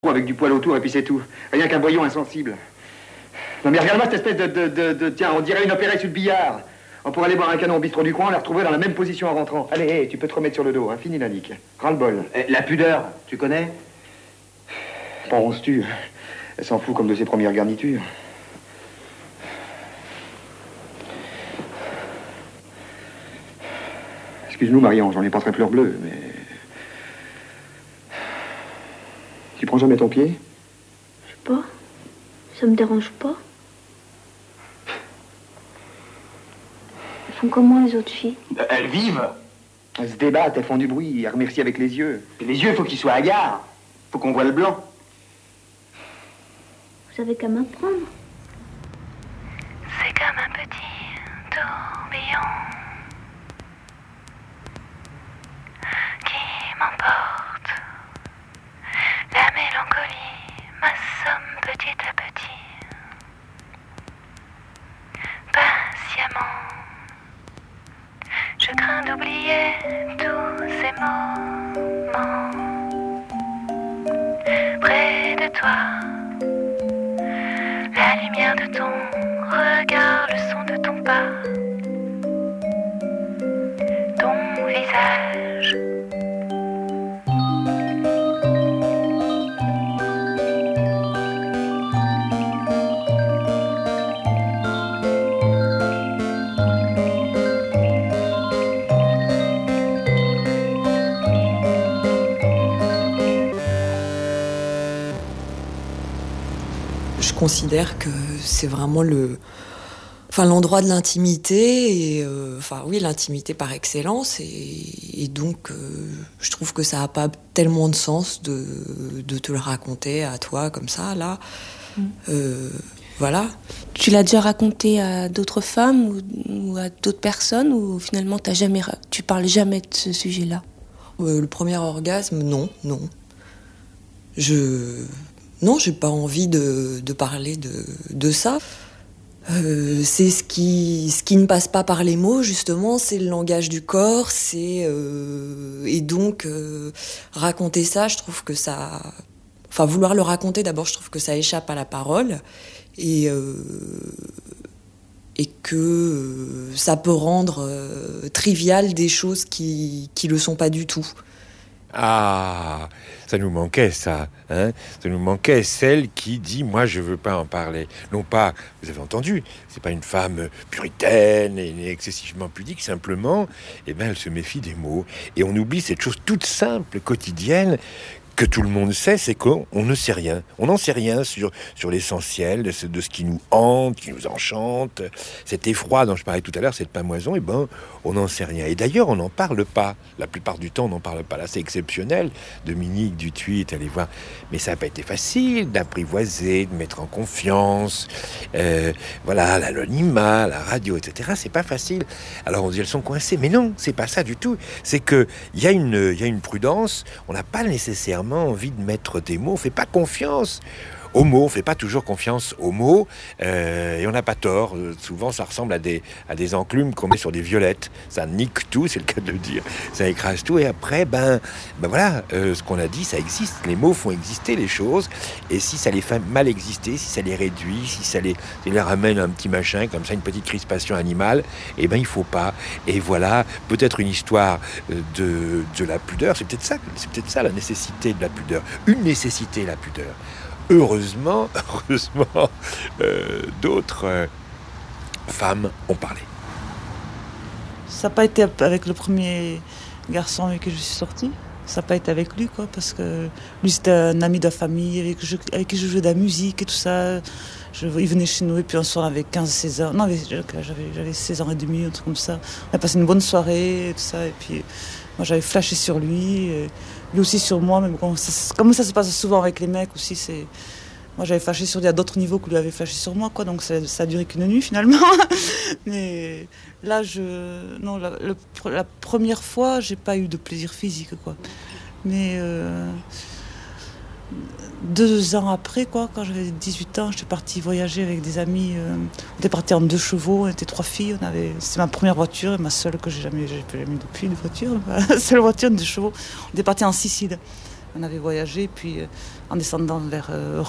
avec du poil autour et puis c'est tout. Rien qu'un voyou insensible. Non mais regarde-moi cette espèce Tiens, on dirait une opérette sur le billard. On pourrait aller boire un canon au bistrot du coin, la retrouver dans la même position en rentrant. Allez, hey, tu peux te remettre sur le dos, hein. Fini la nique. Ras-le-bol. La pudeur, tu connais? Penses-tu? Elle s'en fout comme de ses premières garnitures. Excuse-nous, Marion, j'en ai pas très fleur bleue, mais... Tu prends jamais ton pied? Je sais pas. Ça me dérange pas. Elles font comment les autres filles? Elles vivent. Elles se débattent, elles font du bruit, elles remercient avec les yeux. Et les yeux, faut qu'ils soient hagards. Faut qu'on voit le blanc. Vous avez qu'à m'apprendre. C'est comme un petit tourbillon qui m'emporte. La mélancolie m'assomme petit à petit. Patiemment, je crains d'oublier tous ces moments. Près de toi, la lumière de ton regard, le son de ton pas, ton visage. Je considère que c'est vraiment l'endroit de l'intimité et l'intimité par excellence et donc je trouve que ça n'a pas tellement de sens de te le raconter à toi comme ça là. Voilà. Tu l'as déjà raconté à d'autres femmes ou à d'autres personnes ou finalement tu parles jamais de ce sujet-là? Le premier orgasme, non. Non, j'ai pas envie de parler de ça. C'est ce qui ne passe pas par les mots, justement, c'est le langage du corps, et donc raconter ça, je trouve que ça... Enfin, vouloir le raconter, d'abord, je trouve que ça échappe à la parole, et que ça peut rendre trivial des choses qui le sont pas du tout. Ah, ça nous manquait ça, hein. Ça nous manquait celle qui dit moi je veux pas en parler. Non pas, vous avez entendu, c'est pas une femme puritaine et excessivement pudique, simplement, elle se méfie des mots et on oublie cette chose toute simple, quotidienne, que tout le monde sait, c'est qu'on ne sait rien. On n'en sait rien sur l'essentiel de ce qui nous hante, qui nous enchante. Cet effroi dont je parlais tout à l'heure, cette pamoison, on n'en sait rien. Et d'ailleurs, on n'en parle pas. La plupart du temps, on n'en parle pas. Là, c'est exceptionnel. Dominique Dutuit est allé voir. Mais ça n'a pas été facile d'apprivoiser, de mettre en confiance. L'anonymat, la radio, etc. C'est pas facile. Alors, on dit, elles sont coincées. Mais non, c'est pas ça du tout. C'est qu'il y a une prudence. On n'a pas nécessairement envie de mettre des mots, on fait pas confiance aux mots, on fait pas toujours confiance aux mots, et on n'a pas tort. Souvent, ça ressemble à des enclumes qu'on met sur des violettes. Ça nique tout, c'est le cas de le dire. Ça écrase tout, et après, ce qu'on a dit, ça existe. Les mots font exister les choses, et si ça les fait mal exister, si ça les réduit, si ça les ramène un petit machin, comme ça, une petite crispation animale, il faut pas. Et voilà, peut-être une histoire de la pudeur. C'est peut-être ça, la nécessité de la pudeur. Une nécessité, la pudeur. Heureusement, d'autres femmes ont parlé. Ça n'a pas été avec le premier garçon avec qui je suis sortie. Ça n'a pas été avec lui, parce que lui, c'était un ami de la famille avec qui je jouais de la musique et tout ça. Il venait chez nous et puis un soir avec 15-16 ans. Non, j'avais 16 ans et demi, un truc comme ça. On a passé une bonne soirée et tout ça. Et puis, moi, j'avais flashé sur lui. Lui aussi sur moi, mais comme ça se passe souvent avec les mecs aussi, moi j'avais flashé sur lui à d'autres niveaux que lui avait flashé sur moi, donc ça a duré qu'une nuit finalement. Mais là, la première fois, j'ai pas eu de plaisir physique, Mais 2 ans après, quand j'avais 18 ans, j'étais partie voyager avec des amis. On était partis en 2 chevaux, on était 3 filles. C'était ma première voiture et ma seule que j'ai jamais depuis une voiture. La seule voiture, 2 chevaux. On était partis en Sicile. On avait voyagé, puis en descendant vers